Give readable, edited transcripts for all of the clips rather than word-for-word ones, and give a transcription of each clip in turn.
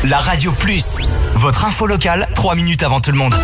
La Radio Plus, votre info locale, 3 minutes avant tout le monde.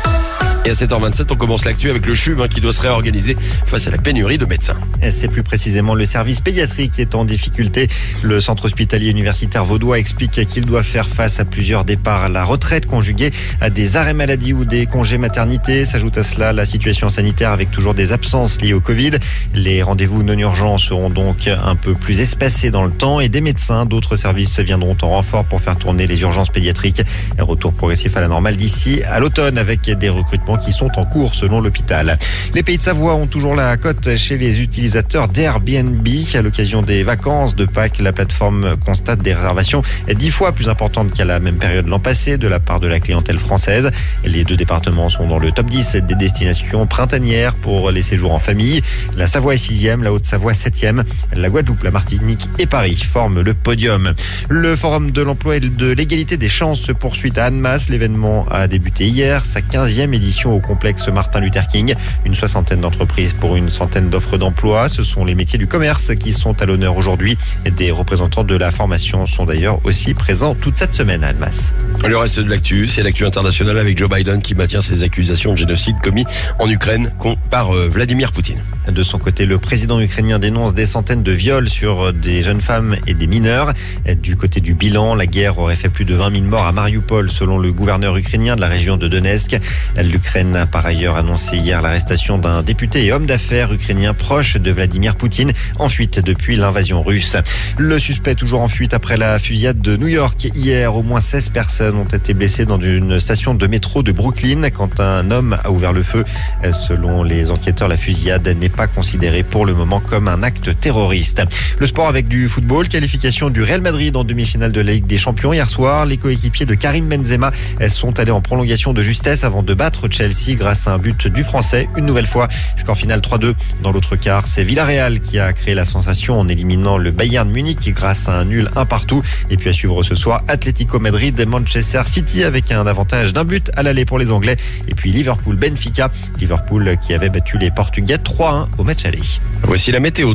Et à 7h27, on commence l'actu avec le CHUV qui doit se réorganiser face à la pénurie de médecins. C'est plus précisément le service pédiatrique qui est en difficulté. Le centre hospitalier universitaire vaudois explique qu'il doit faire face à plusieurs départs à la retraite conjugués à des arrêts maladie ou des congés maternité. S'ajoute à cela la situation sanitaire avec toujours des absences liées au Covid. Les rendez-vous non urgents seront donc un peu plus espacés dans le temps et des médecins d'autres services viendront en renfort pour faire tourner les urgences pédiatriques. Un retour progressif à la normale d'ici à l'automne avec des recrutements qui sont en cours selon l'hôpital. Les Pays de Savoie ont toujours la cote chez les utilisateurs d'Airbnb. À l'occasion des vacances de Pâques, la plateforme constate des réservations 10 fois plus importantes qu'à la même période l'an passé de la part de la clientèle française. Les deux départements sont dans le top 10 des destinations printanières pour les séjours en famille. La Savoie est 6e, la Haute-Savoie 7e. La Guadeloupe, la Martinique et Paris forment le podium. Le Forum de l'emploi et de l'égalité des chances se poursuit à Annemasse. L'événement a débuté hier, sa 15e édition au complexe Martin Luther King. Une 60aine d'entreprises pour une centaine d'offres d'emploi. Ce sont les métiers du commerce qui sont à l'honneur aujourd'hui. Des représentants de la formation sont d'ailleurs aussi présents toute cette semaine à Annemasse. Le reste de l'actu, c'est l'actu internationale avec Joe Biden qui maintient ses accusations de génocide commis en Ukraine par Vladimir Poutine. De son côté, le président ukrainien dénonce des centaines de viols sur des jeunes femmes et des mineurs. Du côté du bilan, la guerre aurait fait plus de 20 000 morts à Mariupol, selon le gouverneur ukrainien de la région de Donetsk. L'Ukraine a par ailleurs annoncé hier l'arrestation d'un député et homme d'affaires ukrainien proche de Vladimir Poutine, en fuite depuis l'invasion russe. Le suspect toujours en fuite après la fusillade de New York. Hier, au moins 16 personnes ont été blessées dans une station de métro de Brooklyn quand un homme a ouvert le feu. Selon les enquêteurs, la fusillade n'est pas considéré pour le moment comme un acte terroriste. Le sport avec du football, qualification du Real Madrid en demi-finale de la Ligue des Champions hier soir. Les coéquipiers de Karim Benzema sont allés en prolongation de justesse avant de battre Chelsea grâce à un but du Français. Une nouvelle fois, score final 3-2. Dans l'autre quart, c'est Villarreal qui a créé la sensation en éliminant le Bayern Munich grâce à un nul 1-1. Et puis à suivre ce soir, Atlético Madrid et Manchester City avec un avantage d'un but à l'aller pour les Anglais. Et puis Liverpool-Benfica. Liverpool qui avait battu les Portugais 3-1 au match aller. Voici la météo.